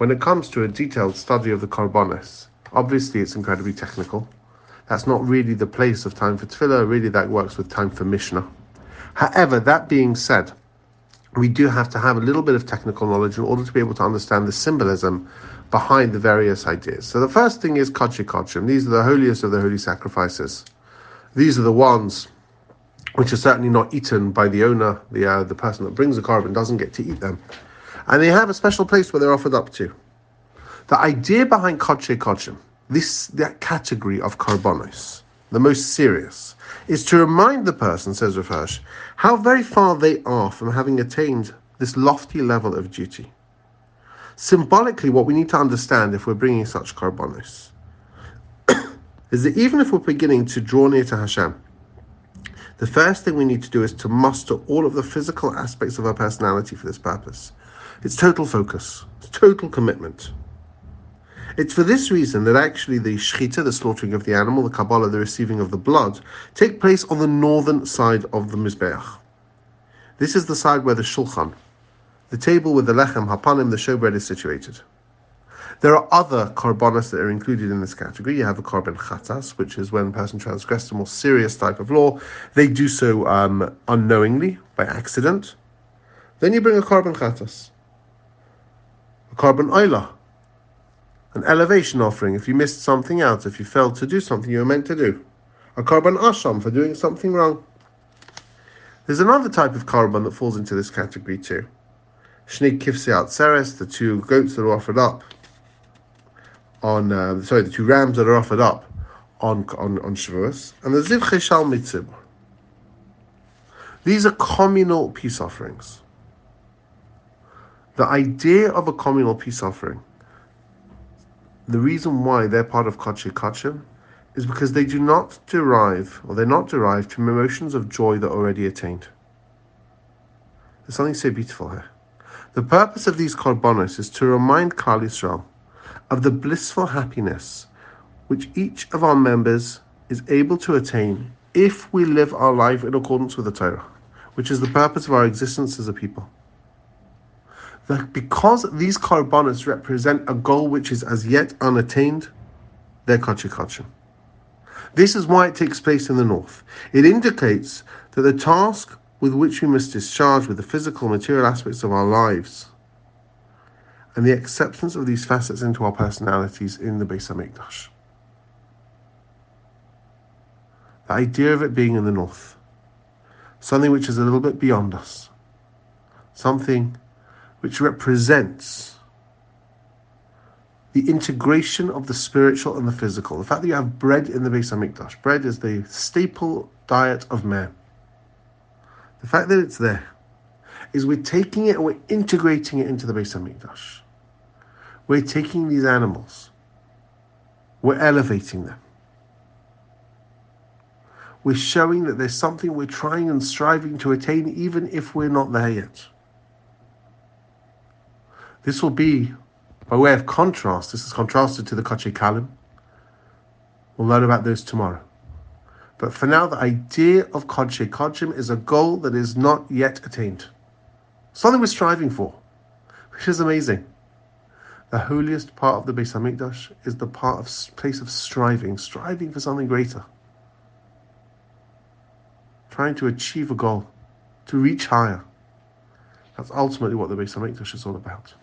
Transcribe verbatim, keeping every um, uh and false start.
when it comes to a detailed study of the Karbonos, obviously it's incredibly technical. That's not really the place of time for tefillah. Really, that works with time for Mishnah. However, that being said, we do have to have a little bit of technical knowledge in order to be able to understand the symbolism behind the various ideas. So the first thing is Kodesh Kodeshim. These are the holiest of the holy sacrifices. These are the ones which are certainly not eaten by the owner. The uh, the person that brings the carbon doesn't get to eat them. And they have a special place where they're offered up to. The idea behind Kodesh Kodeshim, this that category of Karbonos, the most serious, is to remind the person, says Rav Hirsch, how very far they are from having attained this lofty level of duty. Symbolically, what we need to understand if we're bringing such Karbonos is that even if we're beginning to draw near to Hashem, the first thing we need to do is to muster all of the physical aspects of our personality for this purpose. It's total focus, it's total commitment. It's for this reason that actually the shechita, the slaughtering of the animal, the Kabbalah, the receiving of the blood, take place on the northern side of the Mizbeach. This is the side where the shulchan, the table with the lechem, hapanim, the showbread, is situated. There are other karbonos that are included in this category. You have a korban chatas, which is when a person transgressed a more serious type of law. They do so um, unknowingly, by accident. Then you bring a korban chatas, a korban oila, an elevation offering if you missed something out, if you failed to do something you were meant to do. A korban asham for doing something wrong. There's another type of korban that falls into this category too. Shnei kifsei atzeres, the two goats that are offered up on, uh, sorry, the two rams that are offered up on on, on Shavuos, and the zivchei shal mitzibur. These are communal peace offerings. The idea of a communal peace offering, the reason why they're part of Kodesh Kodeshim is because they do not derive, or they're not derived from emotions of joy that are already attained. There's something so beautiful here. The purpose of these Karbonos is to remind Klal Yisrael of the blissful happiness which each of our members is able to attain if we live our life in accordance with the Torah, which is the purpose of our existence as a people. That because these Karbonos represent a goal which is as yet unattained, they're Kodesh Kodeshim. This is why it takes place in the north. It indicates that the task with which we must discharge with the physical, material aspects of our lives and the acceptance of these facets into our personalities in the Beis HaMikdash. The idea of it being in the north, something which is a little bit beyond us, something which represents the integration of the spiritual and the physical. The fact that you have bread in the Beis HaMikdash. Bread is the staple diet of man. The fact that it's there is we're taking it and we're integrating it into the Beis HaMikdash. We're taking these animals, we're elevating them. We're showing that there's something we're trying and striving to attain even if we're not there yet. This will be, by way of contrast, this is contrasted to the Kodesh Kalim. We'll learn about those tomorrow. But for now, the idea of Kodesh Kodeshim is a goal that is not yet attained. Something we're striving for, which is amazing. The holiest part of the Beis HaMikdash is the part of place of striving, striving for something greater. Trying to achieve a goal, to reach higher. That's ultimately what the Beis HaMikdash is all about.